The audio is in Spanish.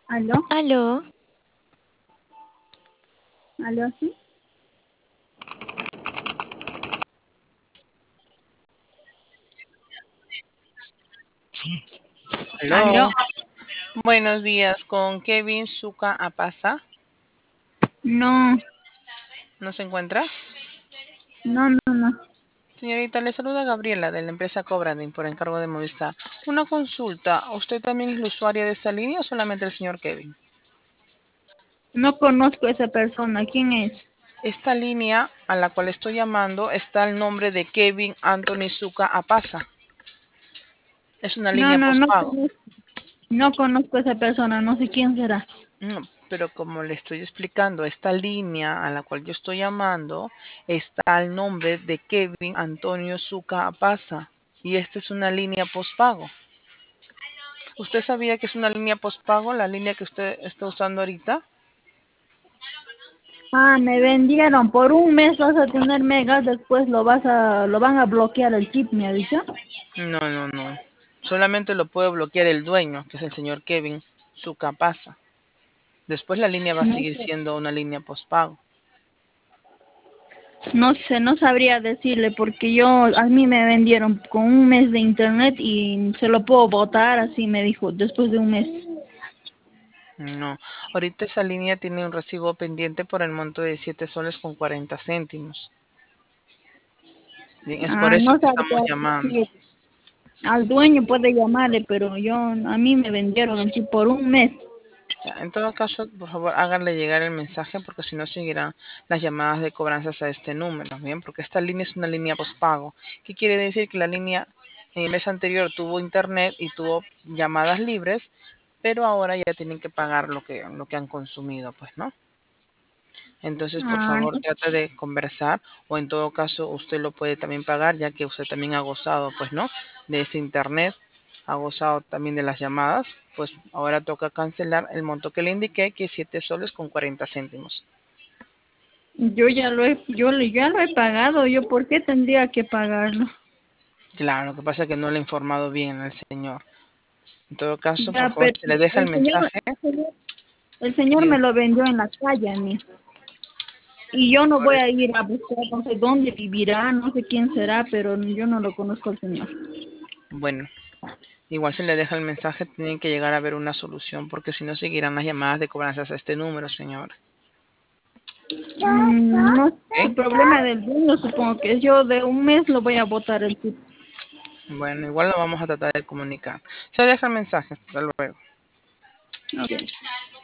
¿Aló? Aló, ¿Aló, sí? ¿Aló? Aló, buenos días, con Kevin Zuka Apasa. No, ¿No se encuentra? no. Señorita, le saluda Gabriela de la empresa Cobradin por encargo de Movistar. Una consulta, ¿usted también es la usuaria de esta línea o solamente el señor Kevin? No conozco a esa persona. ¿Quién es? Esta línea a la cual estoy llamando está el nombre de Kevin Anthony Zuka Apasa. Es una línea No postpago. conozco. No conozco a esa persona. No sé quién será. No, pero como le estoy explicando, esta línea a la cual yo estoy llamando está el nombre de Kevin Antonio Zuka Apasa. Y esta es una línea postpago. ¿Usted sabía que es una línea postpago, la línea que usted está usando ahorita? Ah, me vendieron. Por un mes vas a tener megas. Después lo van a bloquear el chip, me ha dicho. No. Solamente lo puede bloquear el dueño, que es el señor Kevin Zucapasa. Después la línea va a No seguir sé. siendo una línea postpago. No sé, no sabría decirle porque a mí me vendieron con un mes de internet y se lo puedo botar, así me dijo, después de un mes. No, ahorita esa línea tiene un recibo pendiente por el monto de 7 soles con 40 céntimos. Bien, es por Ah, eso no que estamos sabría llamando. decir. Al dueño puede llamarle, pero a mí me vendieron el chip por un mes. Ya, en todo caso, por favor, háganle llegar el mensaje porque si no seguirán las llamadas de cobranzas a este número, ¿bien? Porque esta línea es una línea postpago. ¿Qué quiere decir? Que la línea en el mes anterior tuvo internet y tuvo llamadas libres, pero ahora ya tienen que pagar lo que han consumido, pues, ¿no? Entonces, por Ah, favor, no. trate de conversar o en todo caso usted lo puede también pagar ya que usted también ha gozado, pues, ¿no? De ese internet, ha gozado también de las llamadas, pues ahora toca cancelar el monto que le indiqué, que es 7 soles con 40 céntimos. Ya lo he pagado. ¿Yo por qué tendría que pagarlo? Claro, lo que pasa es que no le he informado bien al señor. En todo caso, por Ya, favor, pero se le deja el el señor, mensaje. el señor, el señor Sí, me lo vendió en la calle a mí. Y yo no por voy eso. a ir a buscar, no sé dónde vivirá, no sé quién será, pero yo no lo conozco al señor. Bueno, igual se le deja el mensaje, tienen que llegar a ver una solución porque si no seguirán las llamadas de cobranzas a este número, señor. No sé, ¿Ok? el problema del dueño supongo que es yo de un mes lo voy a botar el chip. Bueno, igual lo vamos a tratar de comunicar. Se deja el mensaje. Hasta luego. Okay.